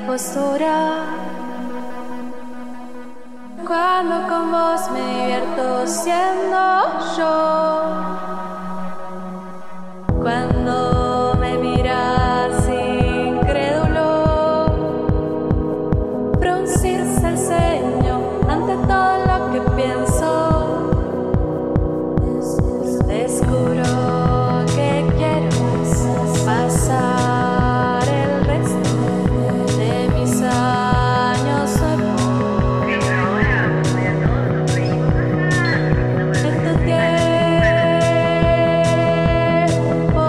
postura. Cuando con vos me divierto siendo yo. Cuando me miras incrédulo, fruncirse el ceño ante todo lo que pienso. Descubro que quiero pasar el resto de mis años en tu tiempo.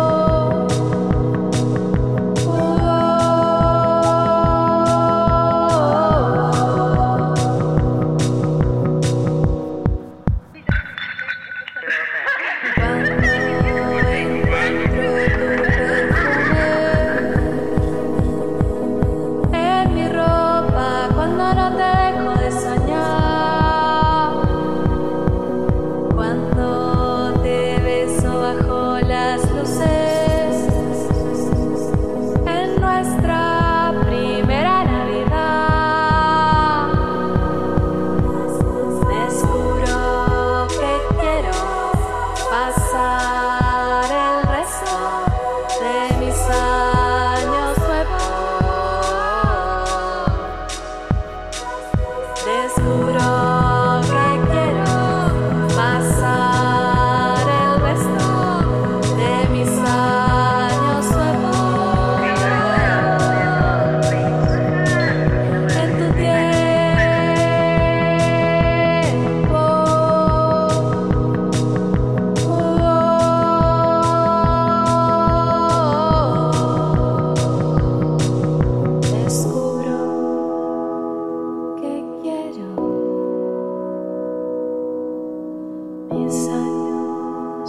Cuando encuentro tu perfume en mi ropa, cuando no te dejo de soñar, cuando te beso bajo las luces en nuestra primera Navidad, descubro que quiero pasar el resto de mis años nuevos. Descubro que quiero pasar el resto de mis años nuevos en tu tiempo. Descubro que quiero mis años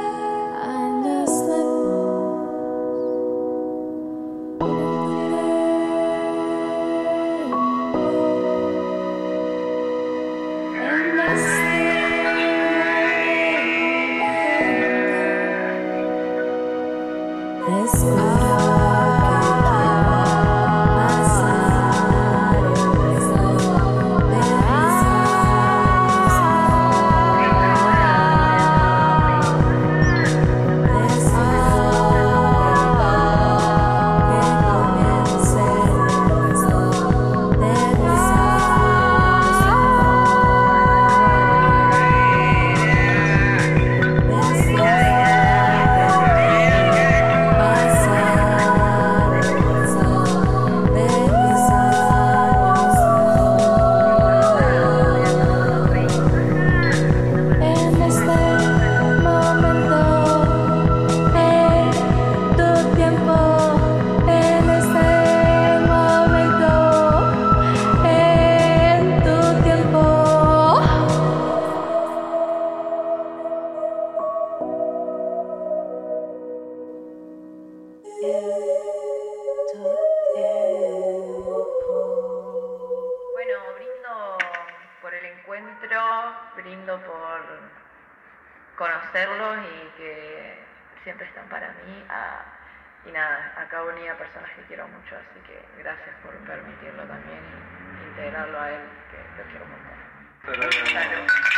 Bueno, brindo por el encuentro, brindo por conocerlos y que siempre están para mí. Y nada, acá uní a personas que quiero mucho, así que gracias por permitirlo también y integrarlo a él, que lo quiero un montón. Salud.